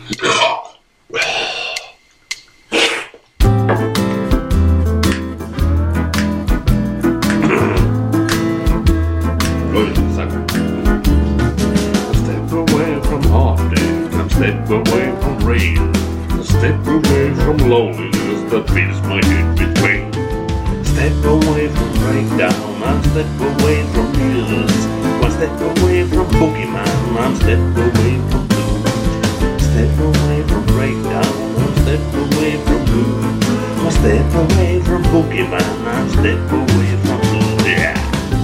Step away from heartache, and step away from rain. A step away from loneliness that fills my head with pain. Step away from breakdown, and step away from news. One step away from boogeyman, and step away from blue. Step away from breakdown, and step away from blue. One step away from boogeyman, and step away from blue. Yeah.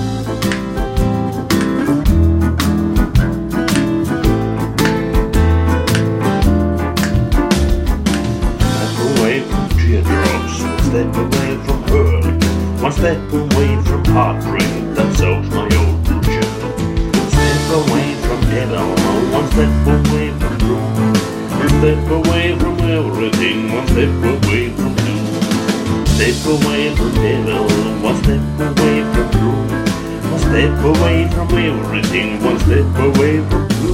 Step away from hurt, one step away from heartbreak that soaks my old blue shirt. Step away from devil, one step away from blue. One step away from everything, one step away from blue. Step away from devil, one step away from blue. One step away from everything, one step away from blue.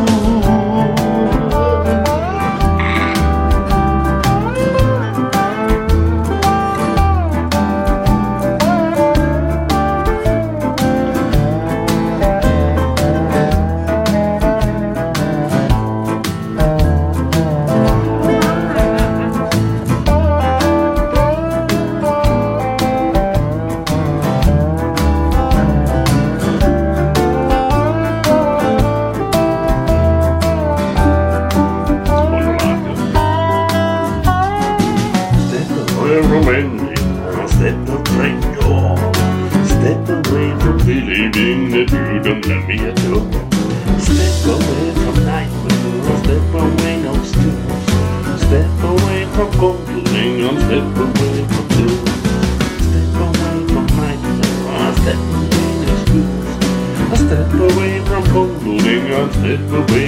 From ending, one step to break door. Step away from believing that you don't love me at all. Step away from nightmare, one step away no excuse. Step away from concluding, one step away from blue. Step away from nightmare, one step away no excuse. A step away from concluding, one step away